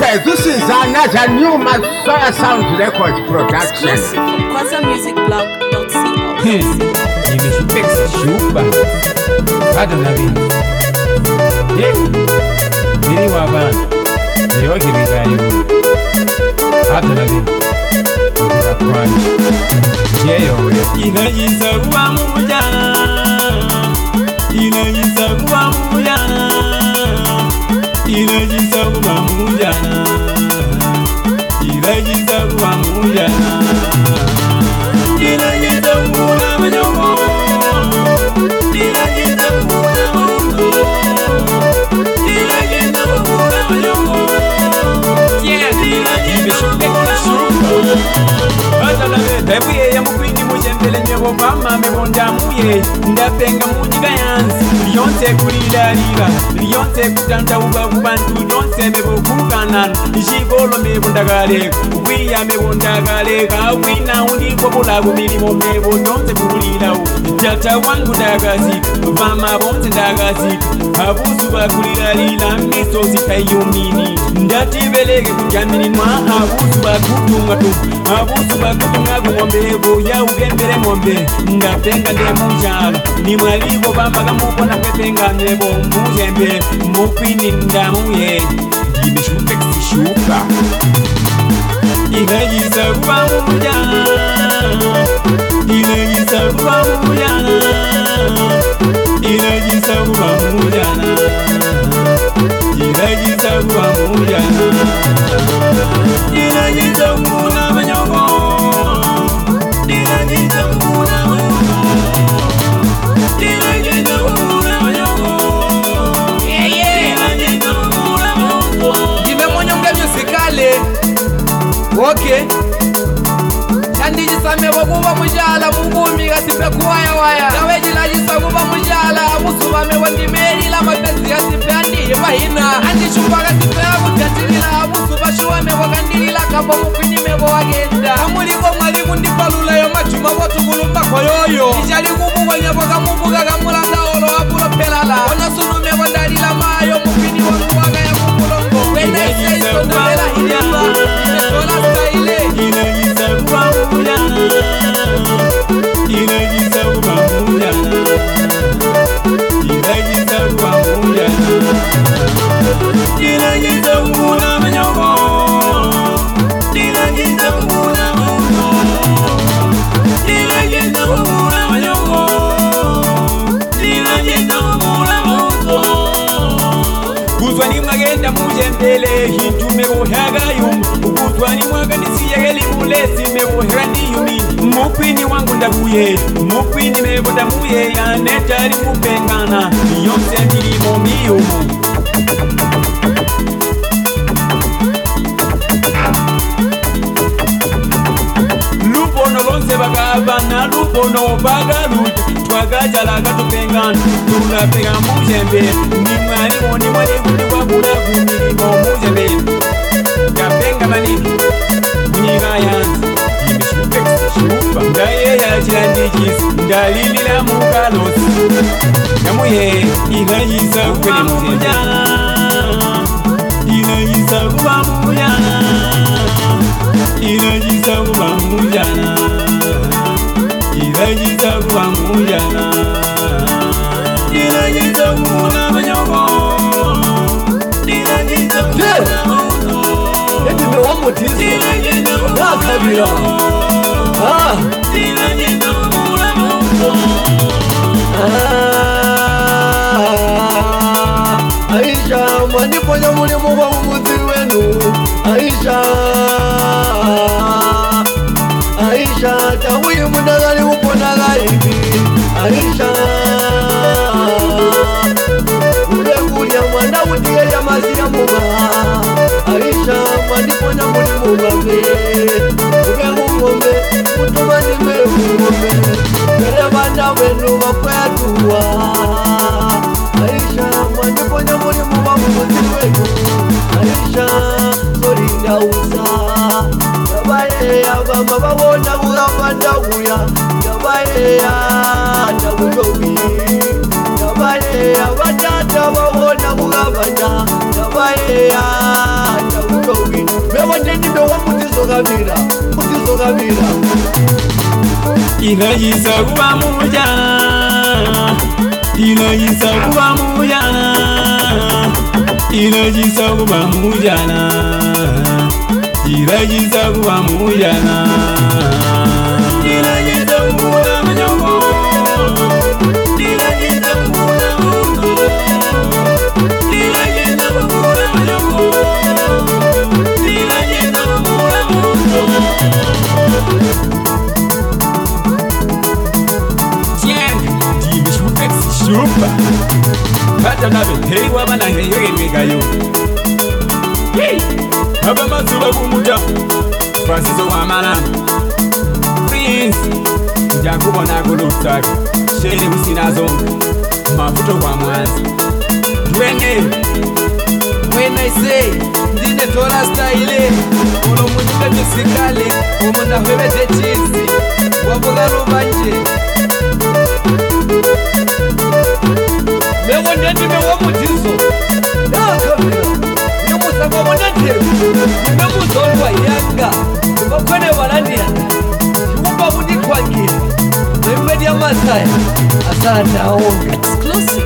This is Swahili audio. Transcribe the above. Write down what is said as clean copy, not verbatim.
Okay, this is another new Masaya Sound Records production. Exclusive from QuasaMusicBlog.co. Nimeshupexa shupa hata na vini nili wabana niliwake vigayo hata na vini nila kwani yeyo inajisa kuwa muja inajisa kuwa muja inajisa kuwa muja inajisa kuwa muja inajisa kuwa manyongo inajisa kuwa mundo inajisa kuwa manyongo inajisa kuwa mundo hata la bebuye ya mukwini mujembele nyebo mama mebonda muye ndapenga munyiga yansi liyonse kulilaalila liyonse kutanda uba kubantu liyonse mebokukana ishibolo mebondagaleka ukwiya mebondagaleka ukwina undiko bulago milimo mebo nyonse kulilawo tata wangu ndagazika vama bonse ndagazika abusu bakulilaalila misozi tayumini ndatibeleke kunjamininwa abusu bakutunga tu abusu bakutunga kumombebo ya ugembere mombe ndapenga nde mujala ni mwaligo bambaga mubona kwepenga nyebo mujembe mukwini ndamuye ndimeshupeksi shuka inajisa kuwa mujala inajisa kuwa mujala inajisa kuwa mujala inajisa kuwa mujala inajisa kuwa manyongo inajisa kuwa manyongo inajisa kuwa manyongo inajisa kuwa manyongo Jime monyonge musikale Okay Chandijisame wakuba mujala mungumi gasipe kuwaya waya Gawejilajisa kuba mujala Musubame wandimeri la mapezi gasipe andi mahina Andi chumba gasipe agutatirila Musuba shuwame wakandilila Kamba mukwini mebo wagenda Amuliko mwalimu ndipalula yo machuma Wotu gulumba koyoyo Nijali kumu wanyaboga mubuga gamulanda olo abulo pelala Ona sunu mebo ndalila mayo Mukwini wanguwaga ya mumulongo Wena isa iso ndabela hilipa Nimesola staile inajisa kuwa mujala inajisa kuwa mujala inajisa kuwa mujala inajisa kuwa manyongo inajisa kuwa manyongo inajisa kuwa manyongo inajisa kuwa manyongo Kuzwani mwagenda mujembele hintu mewohagayum Kuzwani mwaganisiye mulesi mewohagandiyumi Mukwini wangu ndabuye Mukwini mebondamuye Yanetari mupengana Yonse milimo miyumu Lupono lonse bagabana Lupono bagaluja Twagajalaga tupengana Tulapega mujembe Ni mwali kundi wabula kumilimo mujembe Kapenga manini Munyiga yanzi Nimeshupeksi shupa Ndaye ya chilandijisi Ndalilila mukalosi Namuye inajisa kuwa mujala inajisa kuwa mujala inajisa kuwa mujala inajisa kuwa mujala inajisa kuwa manyongo inajisa kuwa manyongo Eti mewamutizi Nakabila inajisa kuwa manyongo Aisha mwaniponya mulimu wa umuzi wenu Aisha Aisha tahuyi munagali upona gaibi Aisha Ulekulya mwanda utiye ya mazi ya muba Aisha mwaniponya mulimu wabe Ugehungombe Mutumani mehungombe Kerebanda wenu wakwetuwa Aisha mwaniponya mulimu wa umuzi wenu Aisha sorinda uza Yabaye abama babona kugafanda kuya Yabaye ndabujobi Yabaye abatata babona kugafanda Yabaye ndabujobi utizokabira inayisa kuba mujana inayisa kuba mujana inayisa kuba mujana inayisa kuba mujana inayisa kuba mujana inayisa kuba mujana inayisa kuba Super. Kata nabe hey wabana hey megayo. Hey. Haba mazuba kumuja. Francis Wamala. Prince. Jakubona kulutaka. Sheri usinazo. Mafuto kwa mwanzi. Dwenge. When I say ndine tora style uno munyuka misikale umunda hwebete chizi wavuga rubanje mewo ndende mewo mudizo ndakamira yomusanga monate memuzolwa yanga bakwene balandia yumba mudi kwangira media masaya asante aonge exclusive